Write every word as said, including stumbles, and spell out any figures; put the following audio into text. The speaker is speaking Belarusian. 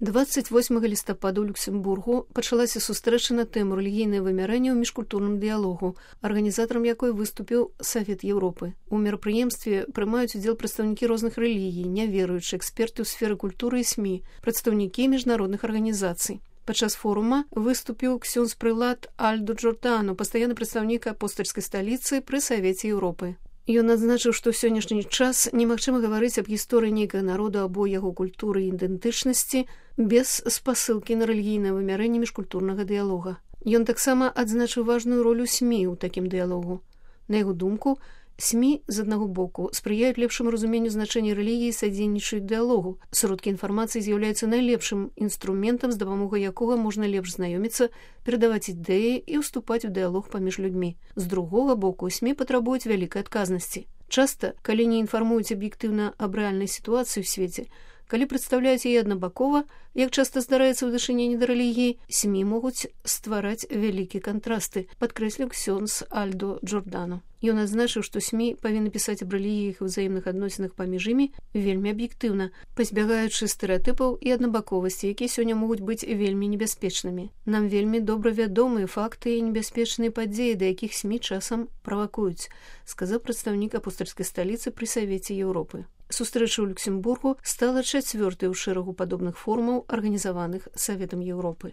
дваццаць восьмага лістапада ў Люксембургу пачалася сустрэча на тэму рэлігійнае вымярэнне ў міжкультурным дыялогу, арганізатарам якой выступіў Савет Еўропы. У мерапрыемстве прымаюць удзел прадстаўнікі розных рэлігій, няверуючыя, эксперты ў сферы культуры і СМІ, прадстаўнікі міжнародных арганізацый. Падчас форума выступіў ксёндз-прылад Альдо Джордано, пастаянны прадстаўнік апостальскай сталіцы пры Савеце Еўропы. Ён адзначыў, што ў сённяшні час немагчыма гаварыць аб гісторыі нейкага народа або яго культуры і ідэнтычнасці без спасылкі на рэлігійнае вымярэнне міжкультурнага дыялога. Ён таксама адзначыў важную ролю СМІ ў такім дыялогу. На яго думку, СМІ, з аднаго боку, спрыяюць лепшаму разуменню значэння рэлігіі і садзейнічаюць дыялогу. Сродкі інфармацыі з'яўляюцца найлепшым інструментам, з дапамогай якога можна лепш знаёміцца, перадаваць ідэі і ўступаць у дыялог паміж людзьмі. З другога боку, СМІ патрабуюць вялікай адказнасці. Часта, калі не інфармуюць аб'ектыўна аб рэальнай сітуацыі ў свеце, калі прадстаўляюць яе аднабакова, як часта здараецца ў дачыненні да рэлігіі, СМІ могуць ствараць вялікія кантрасты, падкрэсліў ксёндз Альдо Джордано. Ён адзначыў, што СМІ павінны пісаць аб рэлігіях і ўзаемных адносінах паміж імі вельмі аб'ектыўна, пазбягаючы стэрэатыпаў і аднабаковасці, якія сёння могуць быць вельмі небяспечнымі. Нам вельмі добра вядомыя факты і небяспечныя падзеі, да якіх СМІ часам правакуюць, сказаў прадстаўнік апостальскай сталіцы пры Савеце Еўропы. Сустрэча ў Люксембургу стала чацвёртай у шэрагу падобных форумаў, арганізаваных Саветам Еўропы.